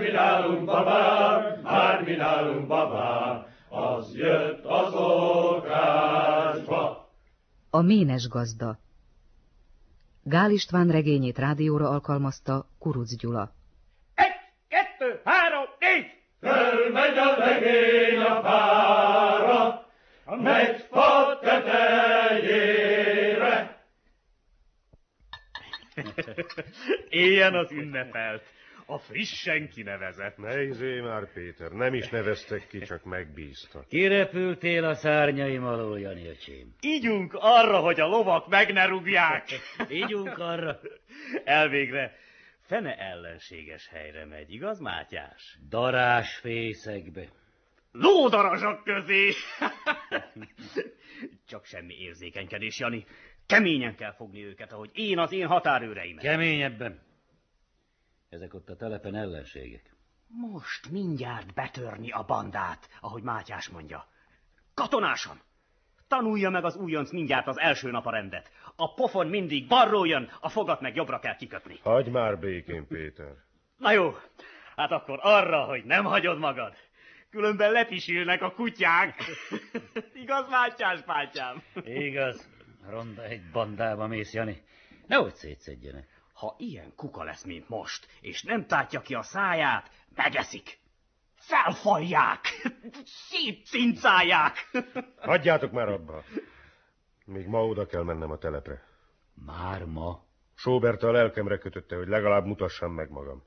mi nálunk babám, már mi nálunk babám, az jött az okásba. A ménes gazda. Gál István regényét rádióra alkalmazta Kurucz Gyula. 1, 2, 3, 4! Fölmegy a legény a fára, megy fa tetejére. Éljen az ünnepelt, a frissen kinevezett. Ne izé már, Péter, nem is neveztek ki, csak megbíztak. Kirepültél a szárnyaim alól, Jani öcsém. Ígyunk arra, hogy a lovak meg ne rúgják. Ígyunk arra. Elvégre fene ellenséges helyre megy, igaz, Mátyás? Darás fészekbe. Lódarazsak közé! Csak semmi érzékenykedés, Jani. Keményen kell fogni őket, ahogy én az én határőreimet. Keményebben. Ezek ott a telepen ellenségek. Most mindjárt betörni a bandát, ahogy Mátyás mondja. Katonásan! Tanulja meg az újonc mindjárt az első nap a rendet. A pofon mindig balról jön, a fogat meg jobbra kell kikötni. Hagyj már békén, Péter. Na jó, hát akkor arra, hogy nem hagyod magad. Különben lepisülnek a kutyák. Igaz, Mátyás, bátyám? Igaz. Ronda egy bandába mész, Jani. Nehogy szétszedjenek. Ha ilyen kuka lesz, mint most, és nem tátja ki a száját, megeszik. Felfalják, szétcincálják. Hagyjátok már abba. Még ma oda kell mennem a telepre. Már ma? Sóberta a lelkemre kötötte, hogy legalább mutassam meg magam.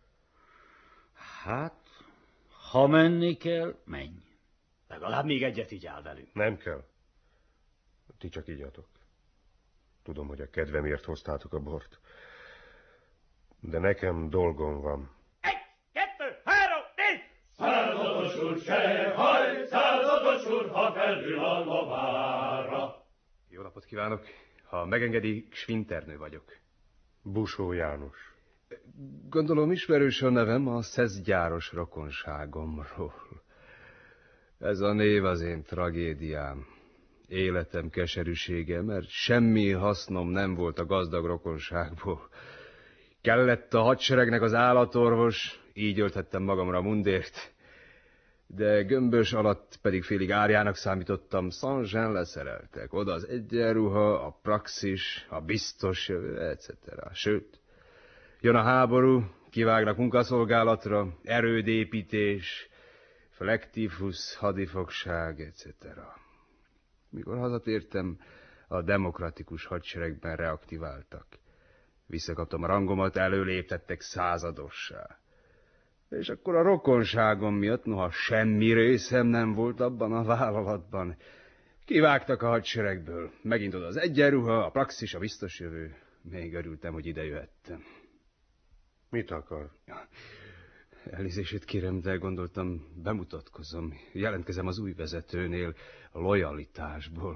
Hát, ha menni kell, menj. Legalább még egyet így áll velünk. Nem kell. Ti csak igyatok. Tudom, hogy a kedvemért hoztátok a bort. De nekem dolgom van. 1, 2, 3, 4! Százados úr, se haj, százados úr, ha felül a lovára. Jó napot kívánok! Ha megengedi, Svinternő vagyok. Busó János. Gondolom ismerős a nevem a szeszgyáros rokonságomról. Ez a név az én tragédiám. Életem keserűsége, mert semmi hasznom nem volt a gazdag rokonságból. Kellett a hadseregnek az állatorvos, így ölthettem magamra a mundért, de gömbös alatt pedig félig árjának számítottam, Saint-Jean leszereltek. Oda az egyenruha, a praxis, a biztos, etc. Sőt, jön a háború, kivágnak munkaszolgálatra, erődépítés, flektifus, hadifogság, etc. Mikor hazatértem, a demokratikus hadseregben reaktiváltak. Visszakaptam a rangomat, előléptettek századossá. És akkor a rokonságom miatt, noha semmi részem nem volt abban a vállalatban, kivágtak a hadseregből. Megint oda az egyenruha, a praxis, a biztos jövő. Még örültem, hogy ide jöhettem. Mit akar? Elnézését kérem, de gondoltam, bemutatkozom. Jelentkezem az új vezetőnél, a lojalitásból.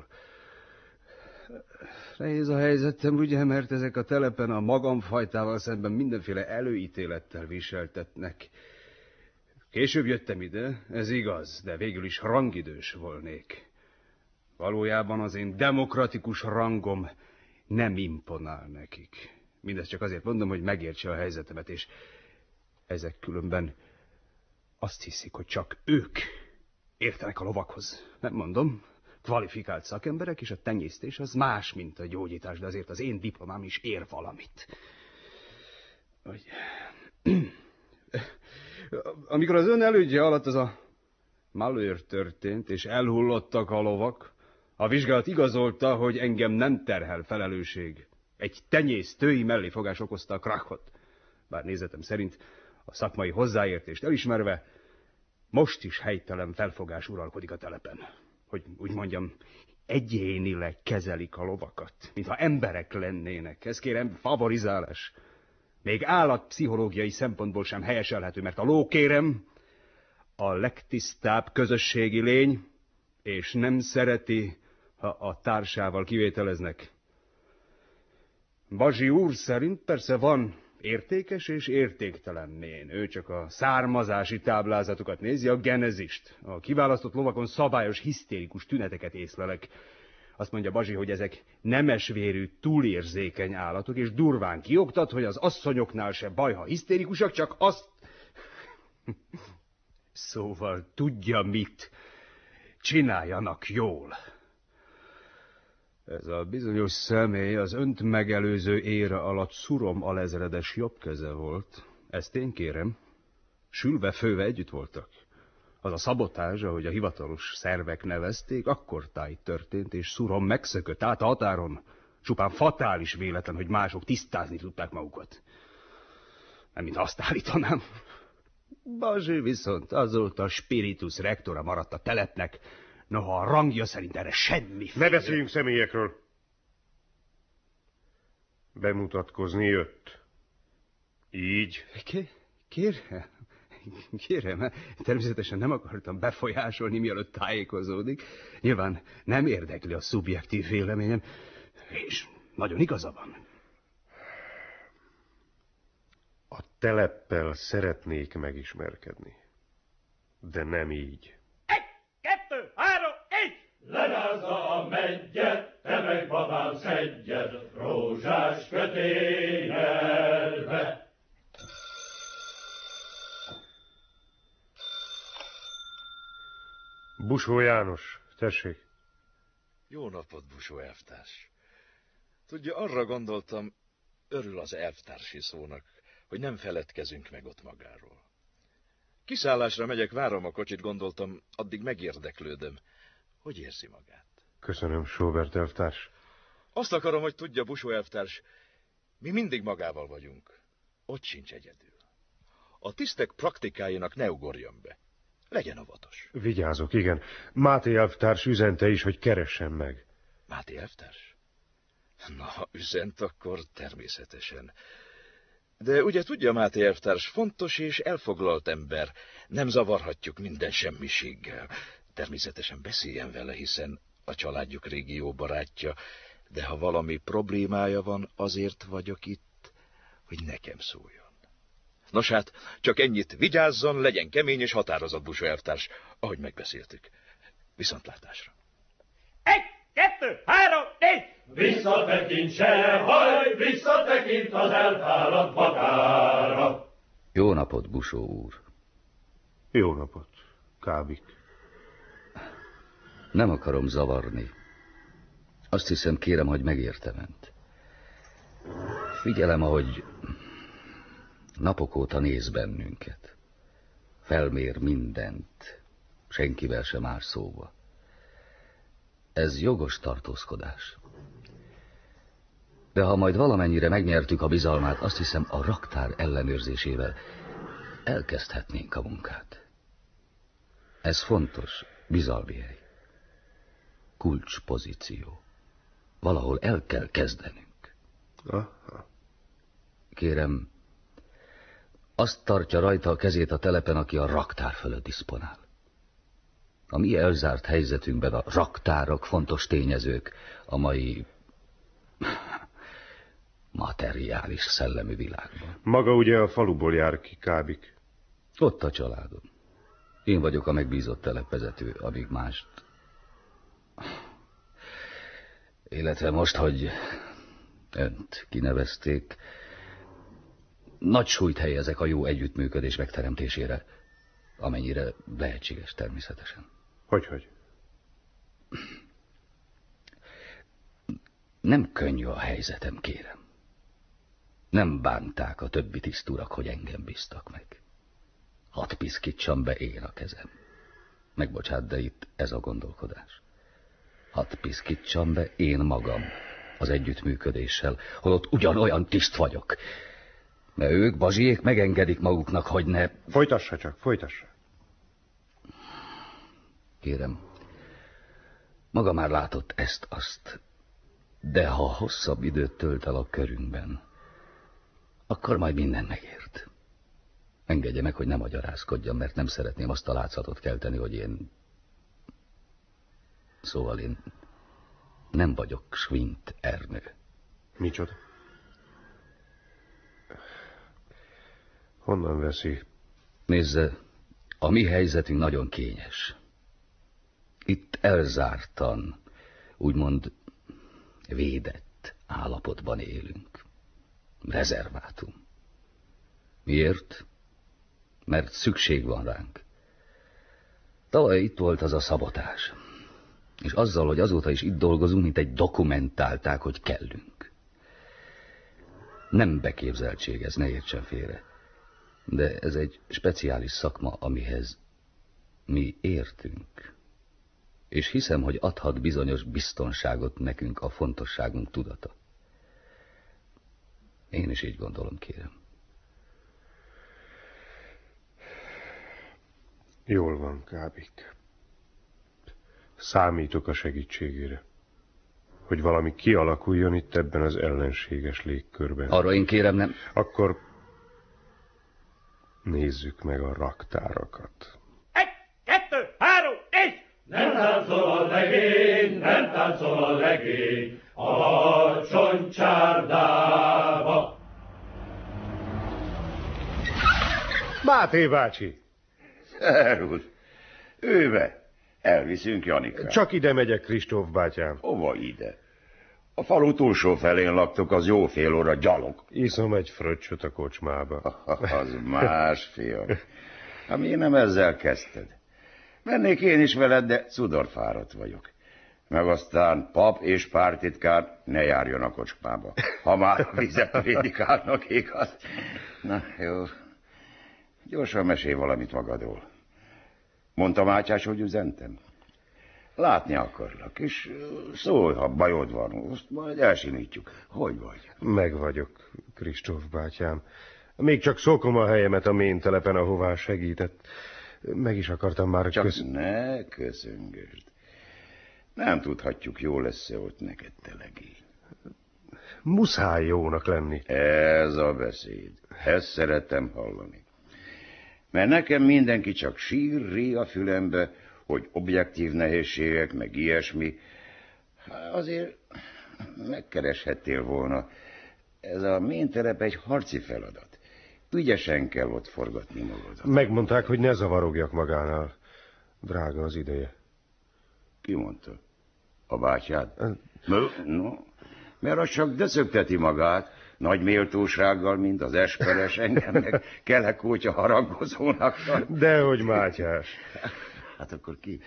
Nehéz a helyzetem, ugye, mert ezek a telepen a magamfajtával szemben mindenféle előítélettel viseltetnek. Később jöttem ide, ez igaz, de végül is rangidős volnék. Valójában az én demokratikus rangom nem imponál nekik. Mindezt csak azért mondom, hogy megértse a helyzetemet, és ezek különben azt hiszik, hogy csak ők értenek a lovakhoz. Nem mondom, kvalifikált szakemberek, és a tenyésztés az más, mint a gyógyítás, de azért az én diplomám is ér valamit. Amikor az ön elődje alatt az a malőr történt, és elhullottak a lovak, a vizsgálat igazolta, hogy engem nem terhel felelősség. Egy tenyésztői melléfogás okozta a krachot. Bár nézetem szerint a szakmai hozzáértést elismerve, most is helytelen felfogás uralkodik a telepen. Hogy úgy mondjam, egyénileg kezelik a lovakat, mintha emberek lennének. Ez kérem favorizálás. Még állatpszichológiai szempontból sem helyeselhető, mert a ló, kérem, a legtisztább közösségi lény, és nem szereti, ha a társával kivételeznek. Bazsi úr szerint persze van értékes és értéktelen mén. Ő csak a származási táblázatokat nézi, a genezist. A kiválasztott lovakon szabályos, hisztérikus tüneteket észlelek. Azt mondja Bazsi, hogy ezek nemesvérű, túlérzékeny állatok, és durván kioktat, hogy az asszonyoknál se baj, ha hisztérikusak, csak azt... Szóval tudja mit, csináljanak jól. Ez a bizonyos személy az önt megelőző ére alatt Szurom alezredes jobbkeze volt. Ezt én kérem. Sülve-főve együtt voltak. Az a szabotázs, ahogy a hivatalos szervek nevezték, akkortáig történt, és Szurom megszökött át a határon. Csupán fatális véletlen, hogy mások tisztázni tudták magukat. Nem, mint azt állítanám. Bazsi viszont azóta a spiritus rectora maradt a telepnek, noha a rangja szerint erre semmi. Ne beszéljünk személyekről. Bemutatkozni jött. Így. Kérem, természetesen nem akartam befolyásolni, mielőtt tájékozódik. Nyilván nem érdekli a szubjektív véleményem, és nagyon igaza van. A teleppel szeretnék megismerkedni, de nem így. 1, 2, 3, 1! Lerázza a meggyet, te meg babám szedjed, rózsás kötényelbe. Busó János, tessék. Jó napot, Busó elvtárs. Tudja, arra gondoltam, örül az elvtársi szónak, hogy nem feledkezünk meg ott magáról. Kiszállásra megyek, várom a kocsit, gondoltam, addig megérdeklődöm. Hogy érzi magát? Köszönöm, Sobert elvtárs. Azt akarom, hogy tudja, Busó elvtárs, mi mindig magával vagyunk. Ott sincs egyedül. A tisztek praktikájának ne ugorjon be. Legyen óvatos. Vigyázok, igen. Máté elvtárs üzente is, hogy keressen meg. Máté elvtárs? Na, üzent akkor természetesen. De ugye tudja, Máté elvtárs, fontos és elfoglalt ember. Nem zavarhatjuk minden semmiséggel. Természetesen beszéljen vele, hiszen a családjuk régi jó barátja. De ha valami problémája van, azért vagyok itt, hogy nekem szóljon. Nos hát, csak ennyit, vigyázzon, legyen kemény és határozott, Busó elvtárs, ahogy megbeszéltük. Viszontlátásra. 1, 2, 3, 4! Visszatekintse, haj, visszatekint az elfáradt magára. Jó napot, Busó úr. Jó napot, Kábik. Nem akarom zavarni. Azt hiszem, kérem, hogy megértem önt. Figyelem, ahogy napok óta néz bennünket. Felmér mindent, senkivel sem áll szóba. Ez jogos tartózkodás. De ha majd valamennyire megnyertük a bizalmát, azt hiszem, a raktár ellenőrzésével elkezdhetnénk a munkát. Ez fontos, bizalmi hely. Kulcspozíció. Valahol el kell kezdenünk. Aha. Kérem, azt tartja rajta a kezét a telepen, aki a raktár fölött diszponál. A mi elzárt helyzetünkben a raktárak fontos tényezők a mai materiális szellemű világban. Maga ugye a faluból jár ki, Kábik. Ott a családom. Én vagyok a megbízott telepvezető, amíg mást... Illetve most, hogy önt kinevezték, nagy súlyt helyezek a jó együttműködés megteremtésére, amennyire lehetséges természetesen. Hogy? Nem könnyű a helyzetem, kérem. Nem bánták a többi tiszturak, hogy engem bíztak meg. Hadd piszkítsam be én a kezem. Megbocsát, de itt ez a gondolkodás. Hadd piszkítsam be én magam az együttműködéssel, holott ugyanolyan tiszt vagyok. Mert ők, bazsiék, megengedik maguknak, hogy ne... Folytassa csak, folytassa. Kérem, maga már látott ezt-azt, de ha hosszabb időt tölt el a körünkben, akkor majd minden megért. Engedje meg, hogy ne magyarázkodjam, mert nem szeretném azt a látszatot kelteni, hogy én... Szóval én nem vagyok Svint Ernő. Micsoda? Honnan veszi? Nézze, a mi helyzetünk nagyon kényes. Itt elzártan, úgymond védett állapotban élünk. Rezervátum. Miért? mert szükség van ránk. Tavaly itt volt az a szabotás, és azzal, hogy azóta is itt dolgozunk, mint egy dokumentálták, hogy kellünk. Nem beképzeltség ez, ne értsen félre, de ez egy speciális szakma, amihez mi értünk. És hiszem, hogy adhat bizonyos biztonságot nekünk a fontosságunk tudata. Én is így gondolom, kérem. Jól van, Kábik. Számítok a segítségére, hogy valami kialakuljon itt ebben az ellenséges légkörben. Arra én kérem, nem... Akkor nézzük meg a raktárakat. 1, 2, 3, 4! Nem táncol a legény, nem táncol a legény, alacsony csárdába. Máté bácsi! Szervusz! Őbe! Elviszünk Janikát. Csak ide megyek, Kristóf bátyám. Hova ide? A falu túlsó felén laktok, az jó fél óra gyalog. Iszom egy fröccsöt a kocsmába. Az más, fiam. Hát miért nem ezzel kezdted? Mennék én is veled, de cudorfáradt vagyok. Meg aztán pap és pártitkár ne járjon a kocsmába. Ha már a vizet prédikálnak, igaz? Na, jó. Gyorsan mesélj valamit magadról. Mondta Mátyás, hogy üzentem. Látni akarlak, és szólj, ha bajod van, azt majd elsimítjuk. Hogy vagy? Meg vagyok, Kristóf bátyám. Még csak szokom a helyemet a méntelepen, ahová segített. Meg is akartam már... Csak ne köszöngesd. Nem tudhatjuk, jó lesz-e ott neked, te legény. Muszáj jónak lenni. Ez a beszéd. Ezt szeretem hallani. Mert nekem mindenki csak sír a fülembe, hogy objektív nehézségek, meg ilyesmi. Azért megkereshettél volna. Ez a méntelep egy harci feladat. Ügyesen kell ott forgatni magadat. Megmondták, hogy ne zavarogjak magánál. Drága az ideje. Ki mondta? A bátyád? No, mert az csak döcögteti magát, nagy méltósággal, mint az esperes, engem meg kelekótya harangozónak. Dehogy, Mátyás. Hát akkor ki?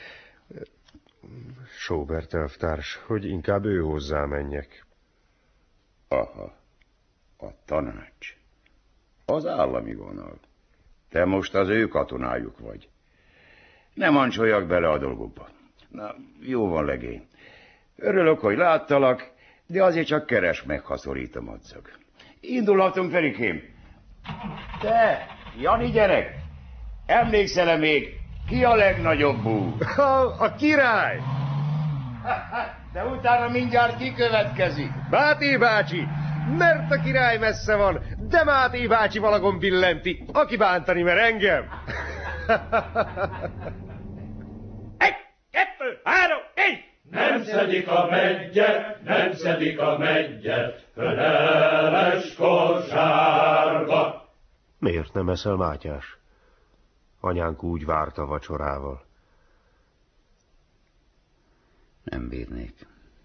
Sóbert elvtárs, hogy inkább ő hozzá menjek. Aha, a tanács. Az állami vonal. Te most az ő katonájuk vagy. Nem ancsoljak bele a dolgokba. Na, jó van, legény. Örülök, hogy láttalak, de azért csak keresd meg, ha szorít a madzag. Indulhatunk, Ferikém. Te, Jani gyerek, emlékszel-e még, ki a legnagyobb bú? A király! De utána mindjárt kikövetkezik. Máté bácsi! Mert a király messze van, de Máté bácsi valagon billenti, aki bántani mer engem. 1, 2, 3, 4! Nem szedik a meggyet, nem szedik a meggyet, föleles kosárba. Miért nem eszel, Mátyás? Anyánk úgy várta vacsorával. Nem bírnék.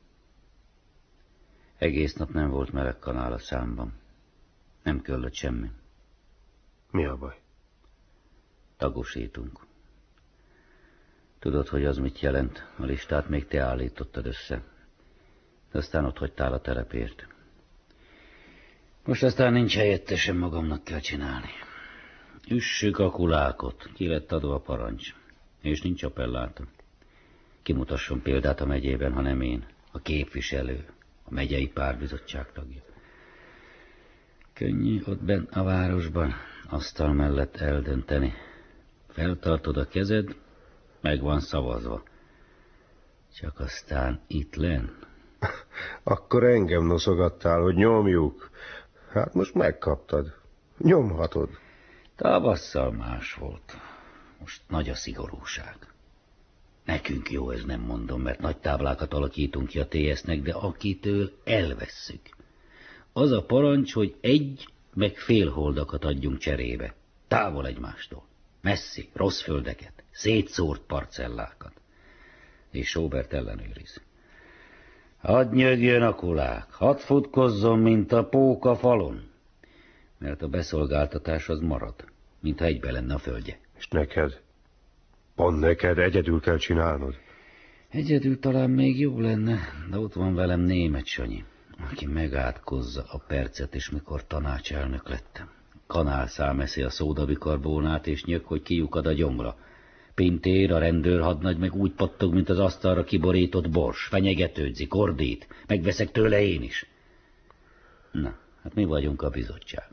Egész nap nem volt meleg kanál a számban. Nem kellett semmi. Mi a baj? Tagosítunk. Tudod, hogy az mit jelent? A listát még te állítottad össze. De aztán ott hagytál a telepért. Most aztán nincs helyettesem, magamnak kell csinálni. Üssük a kulákot. Ki lett adva a parancs. És nincs appelláta. Kimutasson példát a megyében, ha nem én. A képviselő. A megyei pártbizottság tagja. Könnyű ott benn a városban asztal mellett eldönteni. Feltartod a kezed, meg van szavazva. Csak aztán itt lenn. Akkor engem noszogattál, hogy nyomjuk. Hát most megkaptad. Nyomhatod. Tavasszal más volt. Most nagy a szigorúság. Nekünk jó, ez nem mondom, mert nagy táblákat alakítunk ki a TS-nek, de akitől elvesszük. Az a parancs, hogy 1 meg fél holdakat adjunk cserébe. Távol egymástól. Messzi, rossz földeket, szétszórt parcellákat. És Sóbert ellenőriz. Hadd nyögjön a kulák, hadd futkozzon, mint a pók a falon. Mert a beszolgáltatás az marad. mintha egybe lenne a földje. És neked? Pont neked egyedül kell csinálnod? Egyedül talán még jó lenne, de ott van velem Németh Sanyi, aki megátkozza a percet, és mikor tanácselnök lettem. Kanálszám eszi a szódabikarbónát, és nyög, hogy kiukad a gyomra. Pintér, a rendőrhadnagy meg úgy pattog, mint az asztalra kiborított bors, fenyegetődzik, ordít, megveszek tőle én is. Na, hát mi vagyunk a bizottság.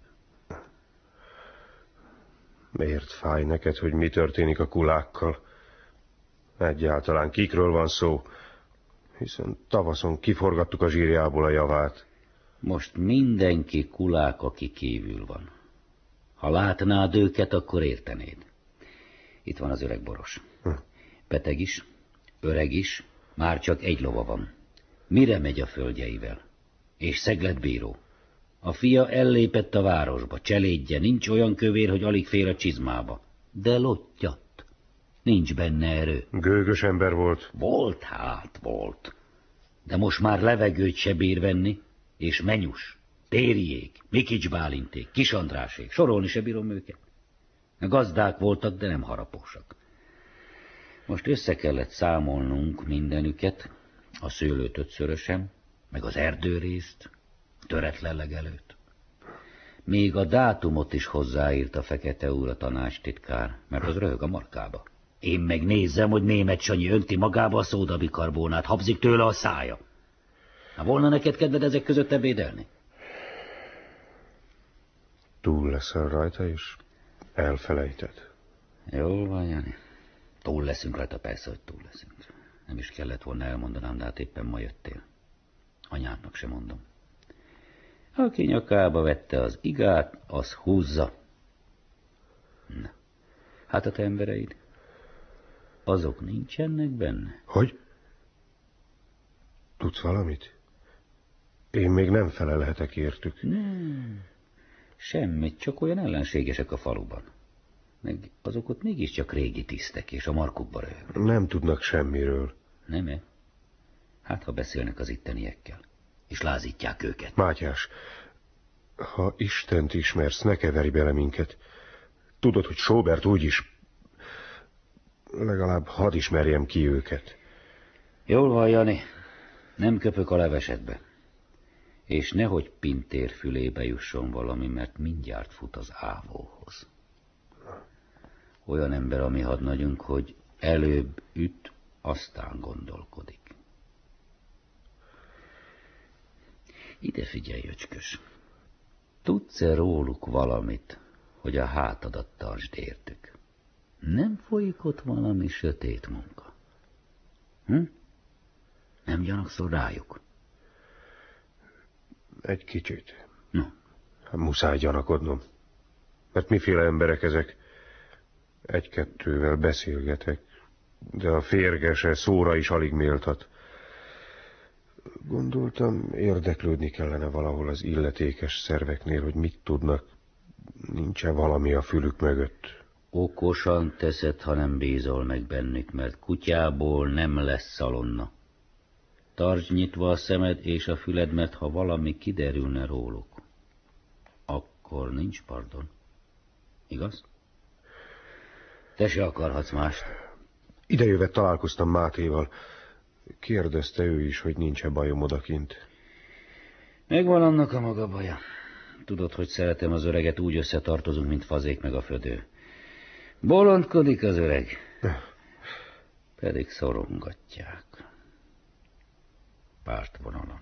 Miért fáj neked, hogy mi történik a kulákkal? Egyáltalán kikről van szó? Hiszen tavaszon kiforgattuk a zsírjából a javát. Most mindenki kulák, aki kívül van. Ha látnád őket, akkor értenéd. Itt van az öreg boros. Beteg is, öreg is, már csak egy lova van. Mire megy a földjeivel? És szegletbíró. A fia ellépett a városba, cselédje, nincs olyan kövér, hogy alig fér a csizmába. De lottyat. Nincs benne erő. Gőgös ember volt? Volt. De most már levegőt se bír venni, és Menyus, Tériék, Mikics Bálinték, Kis Andrásék, sorolni se bírom őket. A gazdák voltak, de nem harapósak. Most össze kellett számolnunk mindenüket, a szőlőt ötszörösen, meg az erdőrészt, töretlen legelőt. Még a dátumot is hozzáírt a Fekete úr, a tanácstitkár, mert az röhög a markába. Én meg nézzem, hogy Németh Sanyi önti magába a szódabikarbónát, habzik tőle a szája. Na, volna neked kedved ezek között ebédelni? Túl leszel rajta, és elfelejted. Jól van, Jani. Túl leszünk rajta, persze, hogy túl leszünk. Nem is kellett volna elmondanám, de hát éppen ma jöttél. Anyádnak sem mondom. Aki nyakába vette az igát, az húzza. Na, hát a te embereid? Azok nincsenek benne? Hogy? Tudsz valamit? Én még nem felelhetek értük. Nem. Semmit, csak olyan ellenségesek a faluban. Meg azok ott mégiscsak régi tisztek, és a markukba röhögnek. Nem tudnak semmiről. Nem-e? Hát, ha beszélnek az itteniekkel, és lázítják őket. Mátyás, ha Istent ismersz, ne keverj bele minket. Tudod, hogy Sobert úgyis... Legalább hadd ismerjem ki őket. Jól van, Jani. Nem köpök a levesedbe. És nehogy Pintér fülébe jusson valami, mert mindjárt fut az ávóhoz. Olyan ember a mi hadnagyunk, hogy előbb üt, aztán gondolkodik. Ide figyelj, öcskös. Tudsz-e róluk valamit, hogy a hátadat tartsd értük? Nem folyik ott valami sötét munka? Nem gyanakszol rájuk? Egy kicsit. No. Muszáj gyanakodnom. Mert miféle emberek ezek? Egy-kettővel beszélgetek, de a férgese szóra is alig méltat. Gondoltam, érdeklődni kellene valahol az illetékes szerveknél, hogy mit tudnak. Nincs-e valami a fülük mögött? Okosan teszed, ha nem bízol meg bennük, mert kutyából nem lesz szalonna. Tartsd nyitva a szemed és a füled, mert ha valami kiderülne róluk, akkor nincs pardon. Igaz? Te se akarhatsz mást. Idejövet találkoztam Mátéval. Kérdezte ő is, hogy nincs-e bajom odakint. Megvan annak a maga baja. Tudod, hogy szeretem az öreget, úgy összetartozunk, mint Fazék meg a födő. Bolondkodik az öreg. Pedig szorongatják. Pártvonalon.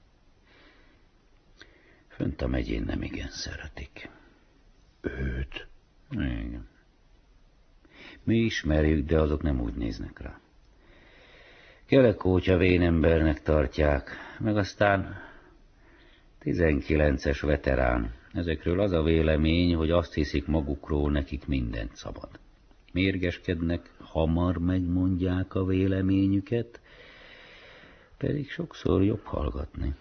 Fönt a megyén nem igen szeretik. Őt? Igen. Mi ismerjük, de azok nem úgy néznek rá. Kelekótya vénembernek tartják, meg aztán 19-es veterán. Ezekről az a vélemény, hogy azt hiszik magukról, nekik mindent szabad. Mérgeskednek, hamar megmondják a véleményüket, pedig sokszor jobb hallgatni.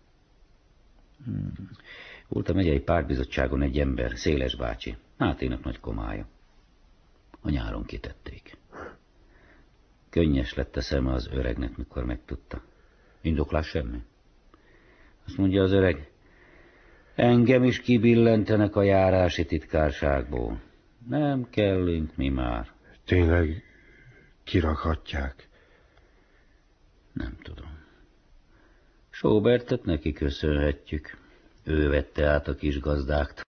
Volt a megyei pártbizottságon egy ember, Széles bácsi, Máténak nagy komája. A nyáron kitették. Könnyes lett a szeme az öregnek, mikor megtudta. Indoklás semmi. Azt mondja az öreg, engem is kibillentenek a járási titkárságból. Nem kellünk mi már. Tényleg kirakhatják? Nem tudom. Saubertet neki köszönhetjük. Ő vette át a kis gazdáktól.